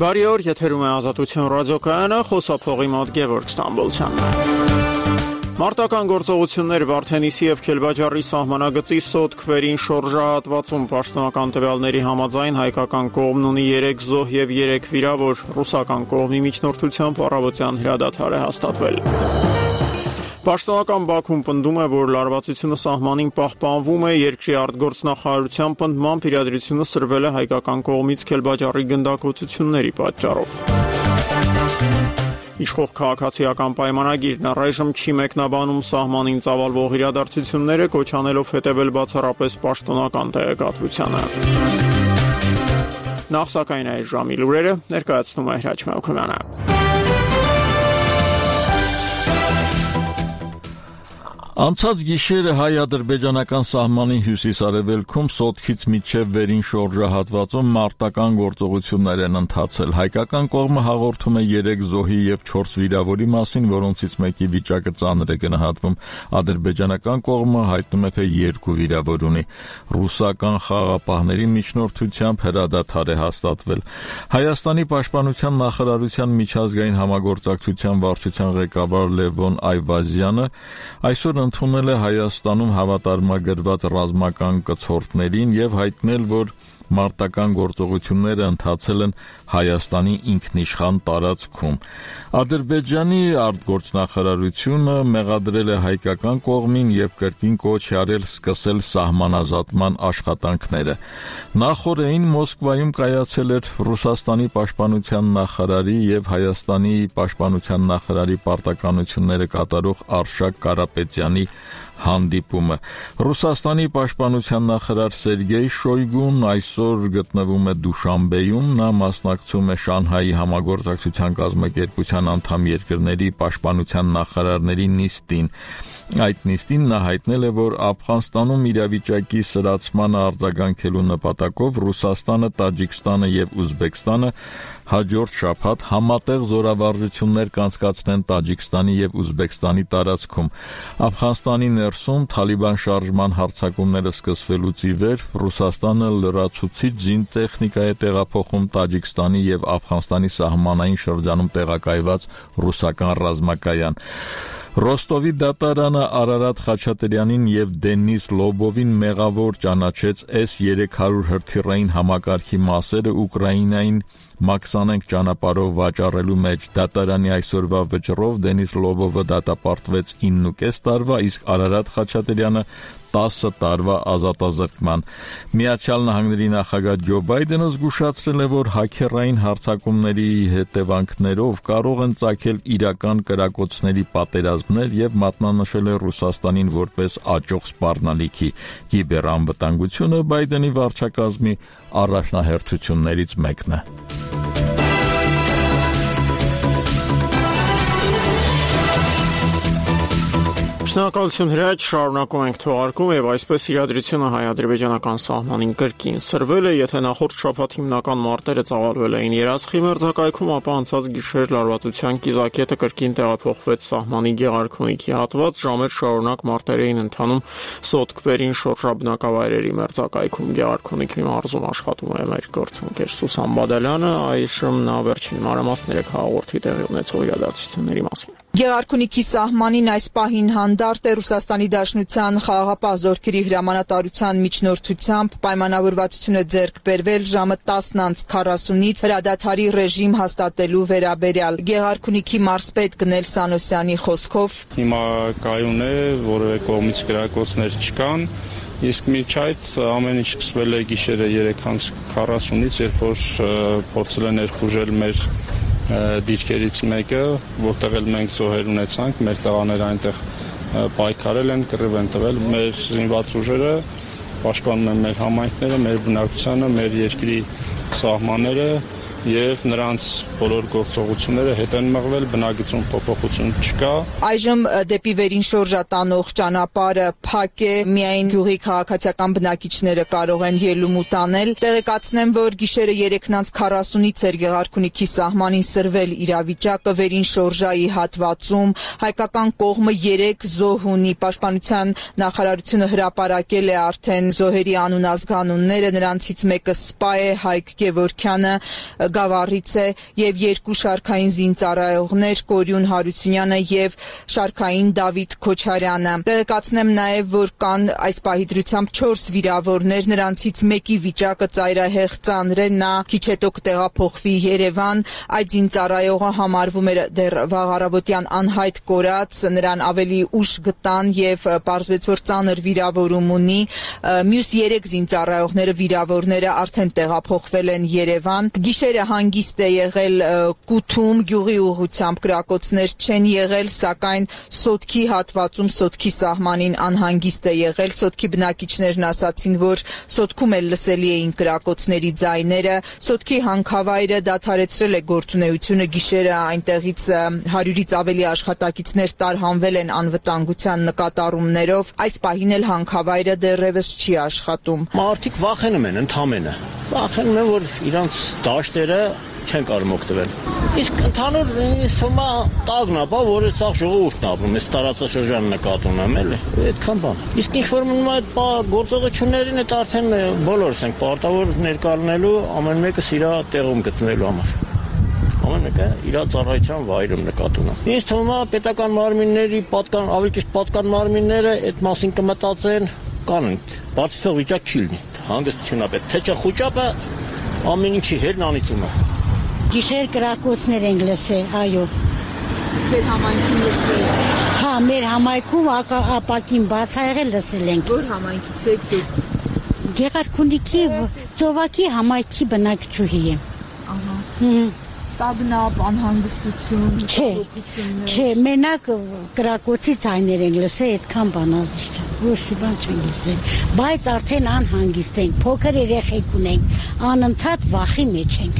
Բարի օր, եթերում է Ազատություն ռադիոկայանը, խոսափողի մոտ Գևորգ Ստամբոլցյանն է։ Մարտական գործողություններ Վարդենիսի եւ Քելբաջարի սահմանագծի Սոտ քվերին շորժահատվածում պաշտոնական տվյալների համաձայն հայկական կողմն ունի 3 զոհ եւ 3 վիրավոր, ռուսական կողմի միջնորդությամբ առավոտյան հրադադար է հաստատվել։ Պաշտոնական Բաքուն պնդում է, որ լարվածությունը սահմանին պահպանվում է, երկրի արտգործնախարարության պնդմամբ իրադրությունը սրվել է հայկական կողմից Քելբաջարի գնդակոծությունների պատճառով։ Իշխող քաղաքացիական պայմանագիրն առայժմ չի մեկնաբանում սահմանին ծավալվող իրադարձությունները, կոչ անելով հետևել բացառապես պաշտոնական տեղեկատվությանը։ Նախ սակայն այս ժամի լուրերը ներկայացնում է Հրաչ Մելքումյանը։ Անցած գիշերը հայ-ադրբեջանական սահմանի հյուսիս-արևելքում Սոտքից մինչև վերին շորժահատվածում մարտական գործողություններ են ընթացել։ Հայկական կողմը հաղորդում է 3 զոհի եւ 4 վիրավորի մասին, որոնցից մեկի վիճակը ծանր է գնահատվում։ Ադրբեջանական կողմը հայտնում է, թե 2 վիրավոր ունի։ Ռուսական խաղաղապահների միջնորդությամբ հրադադար է հաստատվել։ Հայաստանի պաշտպանության նախարարության միջազգային համագործակցության վարչության ղեկավար Լևոն Այվազյանը այսօր ընդունել է Հայաստանում հավատարմագրված ռազմական կցորդներին եւ հայտնել, որ մարտական գործողությունները ընթացել են Հայաստանի ինքնիշխան տարածքում։ Ադրբեջանի արտգործնախարարությունը մեղադրել է հայկական կողմին եւ կրկին կոչ է արել սկսել սահմանազատման աշխատանքները։ Նախորդին Մոսկվայում կայացել էր Ռուսաստանի պաշտպանության նախարարի եւ Հայաստանի պաշտպանության նախարարի պարտականությունները կատարող Արշակ Կարապետյանի հանդիպումը։ Ռուսաստանի պաշտպանության նախարար Սերգեյ Շոյգուն այսօր գտնվում է Դուշանբեում, նա մասնակցում է Շանհայի համագործակցության կազմակերպության անդամ երկրների պաշտպանության նախարարների նիստին։ Այդ նիստին նա հայտնել է, որ Աֆղանստանում իրավիճակի սրացմանը արձագանքելու նպատակով Ռուսաստանը, Տաջիկստանը եւ Ուզբեկստանը հաջորդ շաբաթ համատեղ զորավարժություններ կանցկացնեն Տաջիկստանի եւ Ուզբեկստանի տարածքում։ Աֆղանստանի ներսում Թալիբան շարժման հարձակումները սկսվելուց ի վեր Ռուսաստանը լրացուցիչ զինտեխնիկա է տեղափոխում Տաջիկստանի եւ Աֆղանստանի սահմանային շրջանում տեղակայված ռուսական ռազմակայան։ Ռոստովի դատարանը Արարատ Խաչատրյանին եւ Դենիս Լոբովին մեղավոր ճանաչեց S-300 հրթիռային համակարգի մասերը Ուկրաինային Մաքսանենք ճանապարհով վաճառելու մեջ։ Դատարանի այսօրվա վճռով Դենիս Լոբովը դատապարտվեց 9.5 տարվա, իսկ Արարատ Խաչատրյանը 10 տարվա ազատազրկման։ Միացյալ Նահանգների նախագահ Ջո Բայդենը զգուշացրել է, որ հաքերային հարձակումների հետևանքներով կարող են ծագել իրական կրակոցների պատերազմներ եւ մատնանշել է Ռուսաստանին որպես աճող սպառնալիքի։ Կիբերանվտանգությունը Բայդենի վարչակազմի առաջնահերթություններից մեկն է։ Շնորհակալություն Հրաչ, շարունակում ենք թողարկում եւ այսպես իրադրությունը հայ-ադրբեջանական սահմանին կրկին սրվել է, եթե նախորդ շաբաթ հիմնական մարտերը ծավալվել էին Երասխի մերձակայքում, ապա անցած գիշեր լարվածության կիզակետը կրկին տեղափոխվեց սահմանի Գեղարքունիքի հատված, ժամեր շարունակ մարտեր էին ընթանում Սոտ քվերին շորժաբնակավայրերի մերձակայքում։ Գեղարքունիքի մարզում աշխատում է մեր գործընկեր Սուսան Բադալյանը, այժմ նա վերջին մանրամասները հաղորդի տեղի ունեցող իրադարձությունների մասին։ Գեղարքունիքի սահմանին այս պահին հանդարտ է Ռուսաստանի Դաշնության խաղաղապահ զորքերի հրամանատարության միջնորդությամբ պայմանավորվածություն է ձեռք բերվել ժամը 10:40-ից հրադադարի ռեժիմ հաստատելու վերաբերյալ։ Գեղարքունիքի մարզպետ Գնել Սանոսյանի խոսքով հիմա կայուն է, որևէ կողմից կրակոցներ չկան, իսկ միջ այդ ամեն ինչ սկսվել է գիշերը 3:40-ից, երբ որ փորձել են ներխուժել մեր դիրքերից մեկը, որտեղ էլ մենք զոհեր ունեցանք, մեր տղաները այնտեղ պայքարել են, կռիվ են տվել, մեր զինված ուժերը պաշտպանում են մեր համայնքները, մեր բնակչությանը, մեր երկրի սահմանները եւ նրանց բոլոր գործողությունները հետ են մղվել, բնագծում փոփոխություն չկա։ Այժմ դեպի վերին շորժատանող ճանապարհը փակ է, միայն գյուղի քաղաքացիական բնակիչները կարող են ելում ու տանել։ Տեղեկացնեմ, որ գիշերը 3:40-ից էր Գեղարքունիքի սահմանին սրվել իրավիճակը վերին շորժայի հատվածում։ Հայկական կողմը 3 զոհ ունի, պաշտպանության նախարարությունը հրապարակել է արդեն զոհերի անուն ազգանունները, նրանցից մեկը սպա է Հայկ Գևորգյանը, Գավառից է եւ երկու շարքային զինծառայողներ Կորյուն Հարությունյանը եւ շարքային Դավիթ Քոչարյանը։ Տեղեկացնեմ նաեւ, որ կան այս պահի դրությամբ 4 վիրավորներ, նրանցից մեկի վիճակը ծայրահեղ ծանր է, նա քիչ հետո կտեղափոխվի Երևան։ Այդ զինծառայողը համարվում էր դեռ վաղ առավոտյան անհայտ կորած, նրան ավելի ուշ գտան եւ պարզվեց, որ ծանր վիրավորում ունի։ Մյուս 3 զինծառայողները վիրավորները արդեն տեղափոխվել են Երևան։ Գիշերը հանգիստ է եղել Կութում, գյուղի ուղղությամբ կրակոցներ չեն եղել, սակայն Սոտքի հատվածում, Սոտքի սահմանին անհանգիստ է եղել։ Սոտքի բնակիչներն ասացին, որ Սոտքում էլ լսելի էին կրակոցների ձայները։ Սոտքի հանքավայրը դադարեցրել է գործունեությունը, գիշերը այնտեղից 100-ից ավելի աշխատակիցներ տարհանվել են անվտանգության նկատառումներով։ Այս պահին էլ հանքավայրը դեռևս չի աշխատում։ Մարդիկ վախենում են ընդամենը։ Վախենում են, որ իրանց դաշտերը չեն կարող օգտվել։ Իսկ ընդհանուր ինձ թվում է տագն է, որ սաղ ժողովուրդն ապրում, այս տարածաշրջանը նկատում եմ, էլի, այդքան բան։ Իսկ ինչ որ մնում այդ գործողություններին այդ արդեն բոլորս ենք պարտավոր ներկայանալու, ամեն մեկը իր տեղում գտնվելու համար։ Ամեն մեկը իր ծառայության վայրում նկատում է։ Ինձ թվում է պետական մարմինների ավելի ճիշտ պատկան մարմինները այդ մասին կմտածեն, կանեն, բացի թող վիճակ չի լինի։ Հանգստություն է պետք, թե չէ խուճապը ամեն ինչի հերն անիծում է։ Գիշեր կրակոցներ ենք լսել, այո։ Ձեր համայնքում լսել եք։ Հա, մեր համայնքում ապակին բաց ա եղել լսել ենք։ Որ համայնքից եք դուք։ Գեղարքունիքի ծովակի համայնքի բնակչուհի եմ։ Ահա։ Տագնապ, անհանգստություն, Չէ, մենակ կրակոցի ձայներ ենք լսել, այդքան բանալից չէ։ Ոչ մի բան չենք լսել, բայց արդեն անհանգիստ ենք, փոքր երեխեք ունենք, անընդհատ վախի մեջ ենք։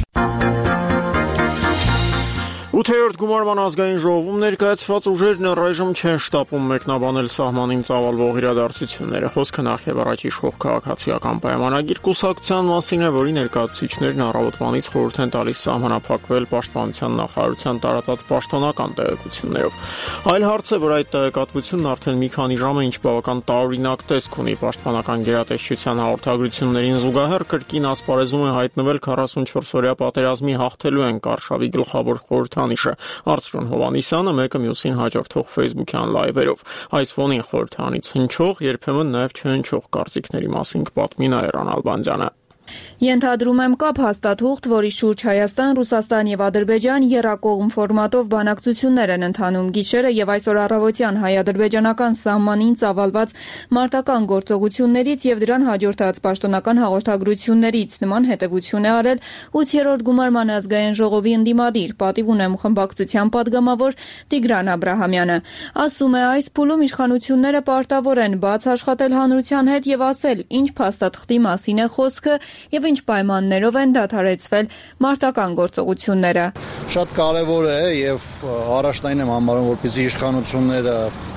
8-րդ գումարման ազգային ժողովում ներկայացված ուժերն առայժմ չեն շտապում մեկնաբանել սահմանին ծավալվող իրադարձությունները։ Խոսքը նախ եւ առաջ իշխող քաղաքացիական պայմանագիր կուսակցության մասին է, որի ներկայացուցիչներն առավոտվանից խորհուրդ են տալիս սահմանափակվել պաշտպանության նախարարության տարածած պաշտոնական տեղեկություններով։ Այլ հարց է, որ այդ տեղեկատվությունն արդեն մի քանի ժամ է ինչ բավական տարօրինակ տեսք ունի պաշտպանական գերատեսչության հաղորդագրություններին զուգահեռ կրկին ասպարեզում է հայտնվել 44-օրյա պատերազմի հաղթելու են Արշավի գլխավոր խորհրդանիշը։ Արծրուն Հովանիսյանը մեկը մյուսին հաջորդող Facebook-յան լայվերով։ Այս ֆոնին խորհրդանից հնչող, երբեմն նաև չհնչող կարծիքների մասին կպատմի Նաիրան Ալբանդյանը։ Ենթադրում եմ կապ հաստատուղթ, որի շուրջ Հայաստան, Ռուսաստան եւ Ադրբեջան եռակողմ ֆորմատով բանակցություններ են ընթանում գիշերը եւ այսօր առավոտյան հայ-ադրբեջանական սահմանին ծավալված մարտական գործողություններից եւ դրան հաջորդած պաշտոնական հաղորդագրություններից նման հետևություն է արել 8-րդ գումարման ազգային ժողովի ընդդիմադիր, պատիվ ունեմ խմբակցության падգամավոր Տիգրան Աբրահամյանը։ Ասում է, այս փուլում իշխանությունները պարտավոր են բաց աշխատել հանրության հետ եւ ասել, ինչ փաստաթղթի մասին է խոսքը եւ ինչ պայմաններով են դադարեցվել մարտական գործողությունները։ Շատ կարևոր է եւ առաջնային եմ համարում, որպեսզի իշխանությունները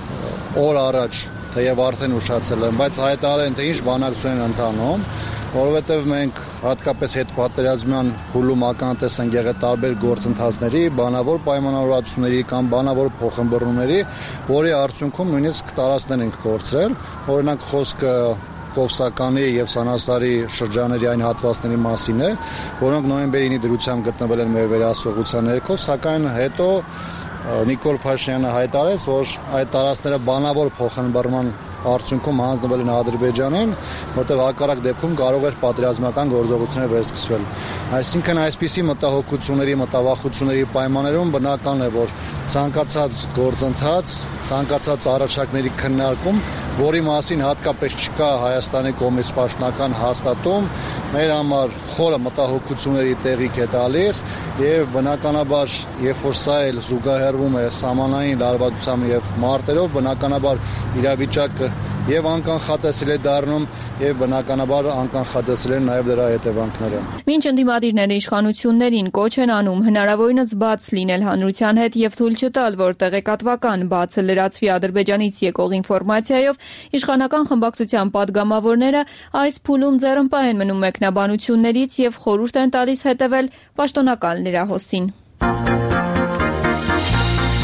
օր առաջ թեև արդեն ուշացել են, բայց հայտարարեն, թե ինչ բանակցություն են ընթանում, որովհետեւ մենք հատկապես հետպատերազմյան փուլում ականատես ենք եղել տարբեր գործընթացների, բանավոր պայմանավորվածությունների կամ բանավոր փոխհմբռնումների, որի արդյունքում նույնիսկ տարածքներ ենք կորցրել, օրինակ խոսքը Կովսականի եւ Սանասարի շրջանների այն հատվածների մասին է, որոնք նոյեմբերի 9-ի դրությամբ գտնվել են մեր վերահսկողության ներքո, սակայն հետո Նիկոլ Փաշինյանը հայտարարեց, որ այդ տարածքները բանավոր փոխհմբռնման արդյունքում հանձնվել են Ադրբեջանին, որտեղ հակառակ դեպքում կարող էր պատերազմական գործողություններ վերսկսվել։ Այսինքն այսպիսի մտահոգությունների, մտավախությունների պայմաններում բնական է, որ ցանկացած գործընթաց, ցանկացած առաջարկների քննարկում, որի մասին հատկապես չկա Հայաստանի կողմից պաշտոնական հաստատում, մեր համար խորը մտահոգությունների տեղիք է տալիս եւ բնականաբար, երբ որ սա էլ զուգահեռվում է սահմանային լարվածությամբ եւ մարտերով, բնականաբար իրավիճակը եւ անկանխատեսել է դառնում եւ բնականաբար անկանխատեսել են նաեւ դրա հետևանքները։ Մինչ ընդդիմադիրները իշխանություններին կոչ են անում հնարավորինս բաց լինել հանրության հետ եւ թույլ չտալ, որ տեղեկատվական բացը լրացվի Ադրբեջանից եկող ինֆորմացիայով, իշխանական խմբակցության падգամավորները այս փուլում ձեռնպահ են մնում մեկնաբանություններից եւ խորհուրդ են տալիս հետեւել պաշտոնական լրահոսին։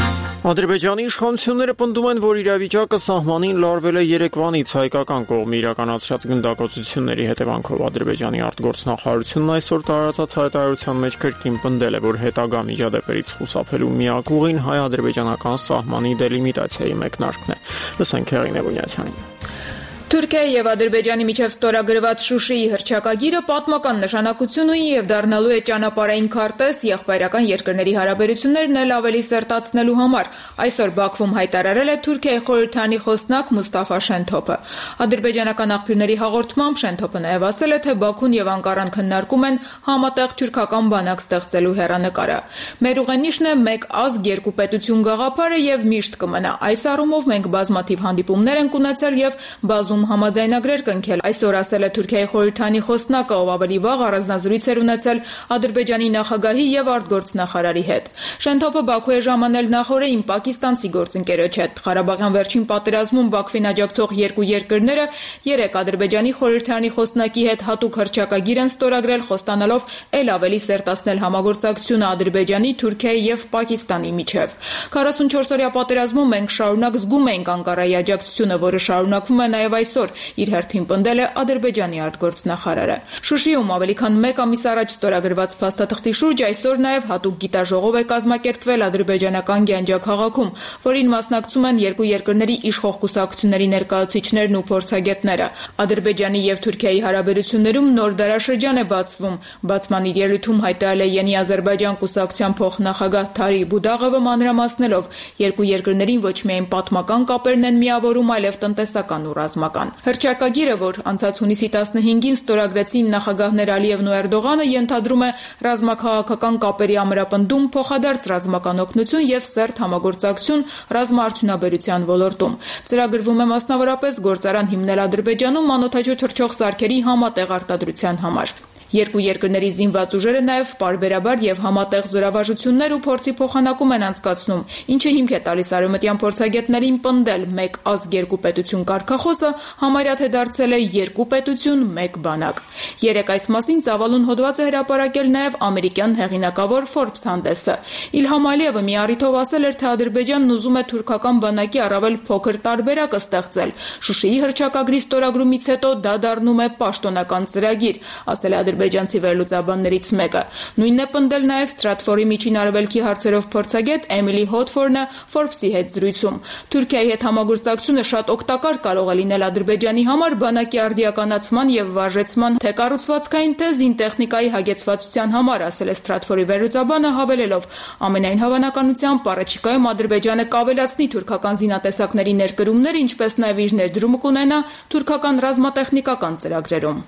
Ադրբեջանի իշխանությունները պնդում են, որ իրավիճակը սահմանին լարվել է երեկվանից հայկական կողմի իրականացրած գնդակոծությունների հետևանքով։ Ադրբեջանի արտգործնախարարությունն այսօր տարածած հայտարարության մեջ կրկին պնդել է, որ հետագա միջադեպերից խուսափելու միակ ուղին հայ-ադրբեջանական սահմանի դելիմիտացիայի մեկնարկն է։ Լսենք Հեղինե Բունյացյանին։ Թուրքիայի եւ Ադրբեջանի միջև ստորագրված Շուշիի հռչակագիրը պատմական նշանակություն ունի եւ դառնալու է ճանապարհային քարտեզ եղբայրական երկրների հարաբերություններն էլ ավելի սերտացնելու համար։ Այսօր Բաքվում հայտարարել է Թուրքիայի խորհրդանի խոսնակ Մուստաֆա Շենթոփը։ Ադրբեջանական աղբյուրների հաղորդմամբ Շենթոփը նաեւ ասել է, թե Բաքուն եւ Անկարան քննարկում են համատեղ թուրքական բանակ ստեղծելու հեռանկարը։ Մեր ուղենիշն է մեկ ազգ երկու պետություն գաղափարը եւ միշտ կմնա։ Այս առումով մենք բազմաթիվ հանդիպումներ ենք ունեցել եւ բազում համաձայնագրեր կնքել, այսօր ասել է Թուրքիայի խորհրդանի խոսնակը, ով ավելի վաղ առանձնազրույց էր ունեցել Ադրբեջանի նախագահի եւ արտգործնախարարի հետ։ Շենթոփը Բաքու է ժամանել նախորդին պակիստանցի գործընկերոջ հետ։ Ղարաբաղյան վերջին պատերազմում Բաքվին աջակցող երկու երկրները երեք Ադրբեջանի խորհրդանի խոսնակի հետ հատուկ հռչակագիր են ստորագրել, խոստանալով ել ավելի սերտացնել համագործակցությունը Ադրբեջանի, Թուրքիայի եւ Պակիստանի միջև։ 44-օրյա պատերազմում մենք շարունակ զգում էինք Անկարայի աջակցությունը, որը շարունակվում է նաեւ այսօր, իր հերթին պնդել է Ադրբեջանի արտգործնախարարը։ Շուշիում ավելի քան մեկ ամիս առաջ ստորագրված փաստաթղթի շուրջ այսօր նաև հատուկ գիտաժողով է կազմակերպվել ադրբեջանական Գյանջա քաղաքում, որին մասնակցում են երկու երկրների իշխող կուսակցությունների ներկայացուցիչներն ու փորձագետները։ Ադրբեջանի եւ Թուրքիայի հարաբերություններում նոր դարաշրջան է բացվում։ Բացման իր ելույթում հայտարարել է Յենի Ադրբեջան կուսակցության փոխնախագահ Թարի Բուդաղովը մանրամասնելով, երկու երկրներին ոչ միայն պատմական կապերն են միավորում, այլև տնտեսական ու ռազմական։ Հռչակագիրը, որ անցած հունիսի 15-ին ստորագրեցին նախագահներ Ալիևն ու Էրդողանը, ենթադրում է ռազմաքաղաքական կապերի ամրապնդում, փոխադարձ ռազմական օգնություն եւ սերտ համագործակցություն ռազմաարդյունաբերության ոլորտում։ Ծրագրվում է մասնավորապես գործարան հիմնել Ադրբեջանում անօդաչու թռչող սարքերի համատեղ արտադրության համար։ Երկու երկրների զինված ուժերը նաև պարբերաբար եւ համատեղ զորավարժություններ ու փորձի փոխանակում են անցկացնում, ինչը հիմք է տալիս արևմտյան փորձագետներին պնդել մեկ ազգ երկու պետություն կարգախոսը համարյա թե դարձել է երկու պետություն մեկ բանակ։ Երեք այս մասին ծավալուն հոդված է հրապարակել նաև ամերիկյան հեղինակավոր Forbes հանդեսը։ Իլհամ Ալիևը մի առիթով ասել էր, թե Ադրբեջանն ուզում է թուրքական բանակի առավել փոքր տարբերակ ստեղծել։ Շուշիի հռչակագրի ստորագրումից հետո դա դառնում է պաշտոնական ծրագիր, ասել է ադրբեջանցի վերլուծաբաններից մեկը։ Նույնն է պնդել նաև Ստրատֆորի միջին արևելքի հարցերով փորձագետ Էմիլի Հոթֆորնը Forbes-ի հետ զրույցում։ Թուրքիայի հետ համագործակցությունը շատ օգտակար կարող է լինել Ադրբեջանի համար բանակի արդիականացման եւ վարժեցման թե կառուցվածքային, թե զինտեխնիկայի հագեցվածության համար, ասել է Ստրատֆորի վերլուծաբանը, հավելելով. ամենայն հավանականությամբ առաջիկայում Ադրբեջանը կավելացնի թուրքական զինատեսակների ներկրումները, ինչպես նաև իր ներդրումը կունենա թուրքական ռազմատեխնիկական ծրագրերում։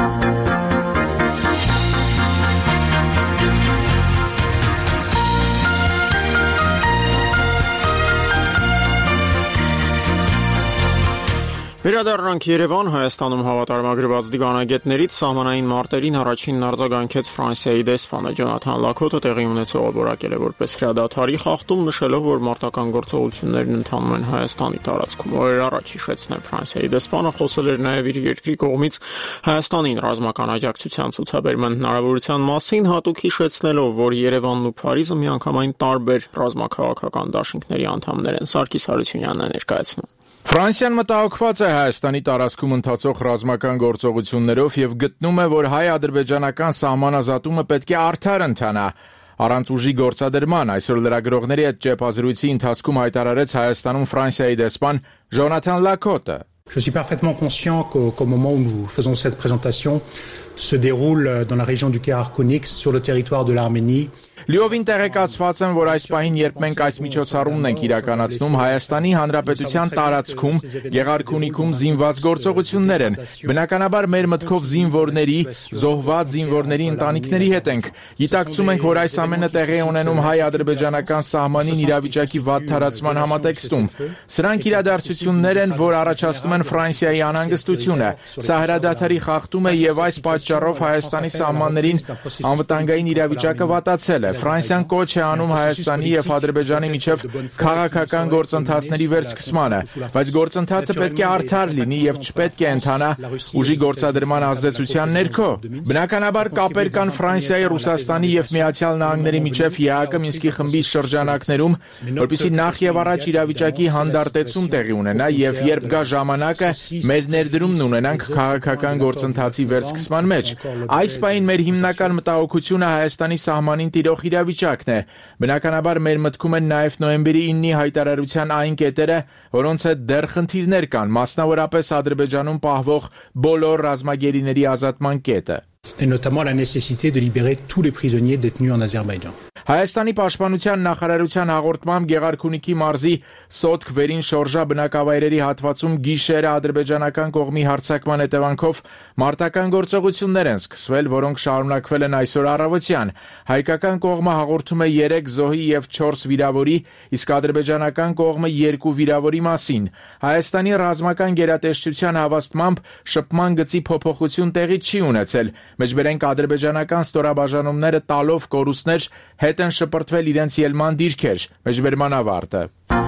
Վերադառնանք Երևան, Հայաստանում հավատարմագրված դիվանագետներից սահմանային մարտերին առաջինն արձագանքեց Ֆրանսիայի դեսպանը Ջոնաթան Լաքոթը տեղի ունեցողը որակել է որպես հրադադարի խախտում, նշելով, որ մարտական գործողություններն ընթանում են Հայաստանի տարածքում։ Օրեր առաջ հիշեցնել Ֆրանսիայի դեսպանը խոսել էր նաև իր երկրի կողմից Հայաստանին ռազմական աջակցության ցուցաբերման հնարավորության մասին, հատուկ հիշեցնելով, որ Երևանն ու Փարիզը միանգամայն տարբեր ռազմաքաղաքական դաշինքների անդամներ են։ Սարգիս Հարությունյանն է ներկայացնում։ Ֆրանսիան մտահոգված է Հայաստանի տարածքում ընթացող ռազմական գործողություններով եւ գտնում է, որ հայ-ադրբեջանական սահմանազատումը պետք է արդար ընթանա։ Առանց ուժի գործադրման այսօր լրագրողների հետ ճեպազրույցի ընթացքում հայտարարեց Հայաստանում Ֆրանսիայի դեսպան Ջոնաթան Լաքոթը։ Je suis parfaitement conscient qu'au moment où nous faisons cette présentation se déroule dans la région du Karakounix sur le territoire de l'Arménie. Լիովին տեղեկացված եմ, որ այս պահին, երբ մենք այս միջոցառումն ենք իրականացնում, Հայաստանի Հանրապետության տարածքում Գեղարքունիքում զինված գործողություններ են։ Բնականաբար մեր մտքով զինվորների, զոհված զինվորների ընտանիքների հետ ենք։ Գիտակցում ենք, որ այս ամենը տեղի է ունենում հայ-ադրբեջանական սահմանին իրավիճակի վատ թարացման համատեքստում։ Սրանք իրադարձություններ են, որ առաջացնում են Ֆրանսիայի անհանգստությունը։ Սա հրադադարի խախտում է եւ այս պատճառով Հայաստանի սահմաններին անվտանգային իրավիճակը վատացել է։ Ֆրանսիան կոչ է անում Հայաստանի եւ Ադրբեջանի միջև քաղաքական գործընթացների վերսկսմանը, բայց գործընթացը պետք է արդար լինի եւ չպետք է ընթանա ուժի գործադրման ազդեցության ներքո։ Բնականաբար կապեր կան Ֆրանսիայի, Ռուսաստանի եւ Միացյալ Նահանգների միջև ԵԱՀԿ Մինսկի խմբի շրջանակներում, որպեսզի նախ եւ առաջ իրավիճակի հանդարտեցում տեղի ունենա եւ երբ գա ժամանակը մեր ներդրումն ունենանք քաղաքական գործընթացի վերսկսման մեջ։ Այս պահին մեր հիմնական մտահոգությունը Հայաստանի սահմանին տիրող իրավիճակն է։ Բնականաբար մեր մտքում են նաեւ նոյեմբերի 9-ի հայտարարության այն կետերը, որոնց հետ դեռ խնդիրներ կան, մասնավորապես Ադրբեջանում պահվող բոլոր ռազմագերիների ազատման կետը։ Et notamment la nécessité de libérer tous les prisonniers détenus en Azerbaïdjan. Հայաստանի պաշտպանության նախարարության հաղորդմամբ Գեղարքունիքի մարզի Սոտք վերին շորժա բնակավայրերի հատվածում գիշերը ադրբեջանական կողմի հարձակման հետևանքով մարտական գործողություններ են սկսվել, որոնք շարունակվել են այսօր առավոտյան։ Հայկական կողմը հաղորդում է 3 զոհի եւ 4 վիրավորի, իսկ ադրբեջանական կողմը 2 վիրավորի մասին։ Հայաստանի ռազմական գերատեսչության հավաստմամբ շփման գծի փոփոխություն տեղի չի ունեցել։ Մեջբերենք ադրբեջանական ստորաբաժանումները տալով կորուստներ հետ են շպրտվել իրենց ելման դիրքեր։ Մեջբերման ավարտը։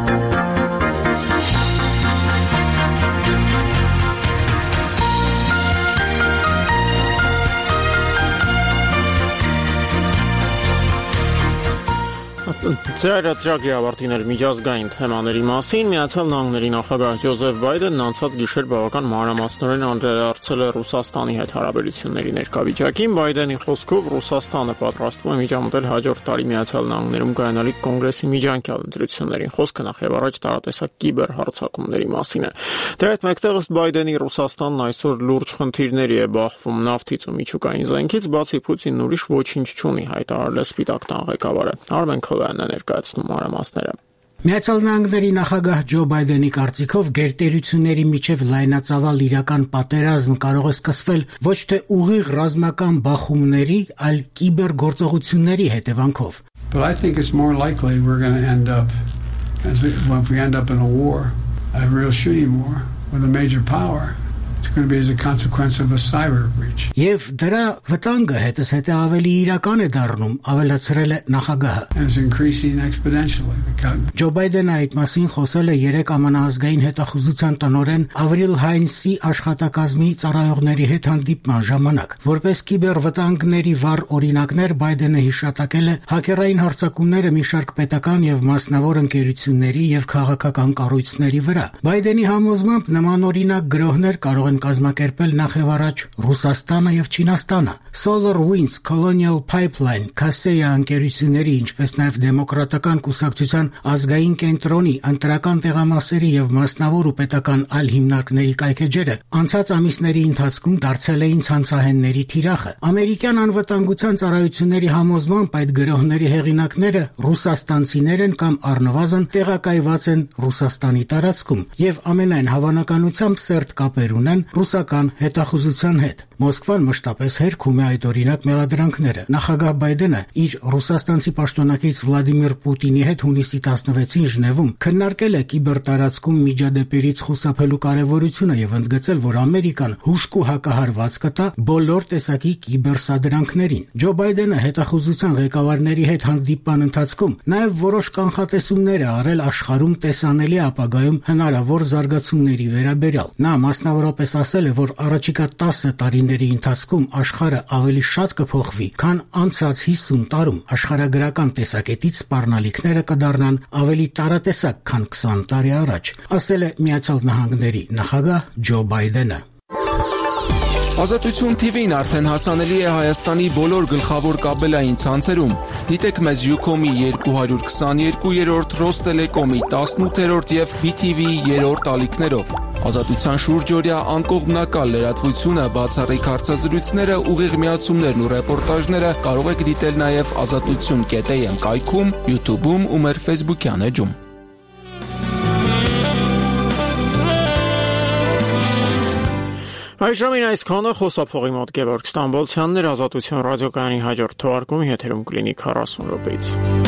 Ծրագրի ավարտին էր միջազգային թեմաների մասին։ Միացյալ Նահանգների նախագահ Ջոզեֆ Բայդենն անցած գիշեր բավական մանրամասնորեն անդրադարձել է Ռուսաստանի հետ հարաբերությունների ներկայացին։ Բայդենի խոսքով Ռուսաստանը պատրաստվում է միջամտել հաջորդ տարի Միացյալ Նահանգներում կայանալիք կոնգրեսի միջանկյալ ընտրություններին։ Խոսքը նախ առաջ տարատեսակ կիբերհարձակումների մասին է։ Դրա հետ մեկտեղ ըստ Բայդենի Ռուսաստանն այսօր լուրջ խնդիրների է բախվում նավթից ու միջուկային զենքից, բացի Պուտինն ուրիշ ոչինչ չունի, հայտարարել է Սպիտակ տան ղեկավարը։ Արմեն Քովյանն է ներկայացնում մանրամասները։ Միացյալ Նահանգների նախագահ Ջո Բայդենի կարծիքով գերտերությունների միջև լայնածավալ իրական պատերազմ կարող է սկսվել ոչ թե ուղիղ ռազմական բախումների, այլ կիբերգործողությունների հետևանքով։ But I think it's more likely we're going to end up if we end up in a war, a real shooting war with a major power. It's going to be as a consequence of a cyber breach. Եվ դրա վտանգը հետզհետե ավելի իրական է դառնում, ավելացրել է նախագահը։ It's increasing exponentially. Ջո Բայդենը այդ մասին խոսել է 3 ամենաազգային հետախուզության տնօրեն Ավրիլ Հայնսի աշխատակազմի ծառայողների հետ հանդիպման ժամանակ։ Որպես կիբերվտանգների վառ օրինակներ Բայդենը հիշատակել է հակերային հարձակումները մի շարք պետական եւ մասնավոր ընկերությունների եւ քաղաքական կառույցների վրա։ Բայդենի համոզմամբ նման օրինակ գրոհներ կարող են կազմակերպել նախևառաջ Ռուսաստանը եւ Չինաստանը։ SolarWinds, Colonial Pipeline, Kaseya ընկերությունների, ինչպես նաեւ դեմոկրատական կուսակցության ազգային կենտրոնի, ընտրական տեղամասերի եւ մասնավոր ու պետական այլ հիմնարկների կայքեջերը անցած ամիսների ընթացքում դարձել էին ցանցահենների թիրախը։ Ամերիկյան անվտանգության ծառայությունների համոզմամբ այդ գրոհների հեղինակները ռուսաստանցիներ են կամ առնվազն տեղակայված են Ռուսաստանի տարածքում եւ ամենայն հավանականությամբ սերտ կապեր ունեն ռուսական հետախուզության հետ։ Մոսկվան մշտապես հերքում է այդ օրինակ մեղադրանքները։ Նախագահ Բայդենը իր ռուսաստանցի պաշտոնակից Վլադիմիր Պուտինի հետ հունիսի 16-ին Ժնևում քննարկել է կիբերտարածքում միջադեպերից խուսափելու կարևորությունը եւ ընդգծել, որ Ամերիկան հուժկու հակահարված կտա բոլոր տեսակի կիբերսադրանքներին։ Ջո Բայդենը հետախուզության ղեկավարների հետ հանդիպման ընթացքում նաեւ որոշ կանխատեսումներ է արել աշխարհում տեսանելի ապագայում հնարավոր զարգացումների վերաբերյալ։ Նա մասնավորապես ասել է, որ առաջիկա 10 տարիների ընթացքում աշխարհը ավելի շատ կփոխվի, քան անցած 50 տարում։ Աշխարհագրական տեսակետից սպառնալիքները կդառնան ավելի տարատեսակ, քան 20 տարի առաջ, ասել է Միացյալ Նահանգների նախագահ Ջո Բայդենը։ Ազատություն TV-ն արդեն հասանելի է Հայաստանի բոլոր գլխավոր կաբելային ցանցերում։ Դիտեք մեզ Ucom-ի 222-րդ, Ռոստելեկոմի 18-րդ եւ BTV-ի 3-րդ ալիքներով։ Ազատության շուրջօրյա անկողմնակալ լրատվությունը, բացառիկ հարցազրույցները, ուղիղ միացումներն ու ռեպորտաժները կարող եք դիտել նաեւ azatutsun.am կայքում, YouTube-ում ու մեր Facebook-յան էջում։ Այժմին այսքանը խոսափողի մոտ Գևորգ Ստամբոլցյանն էր, Ազատություն ռադիոկայանի հաջորդ թողարկումը եթերում կլինի 40 րոպեից։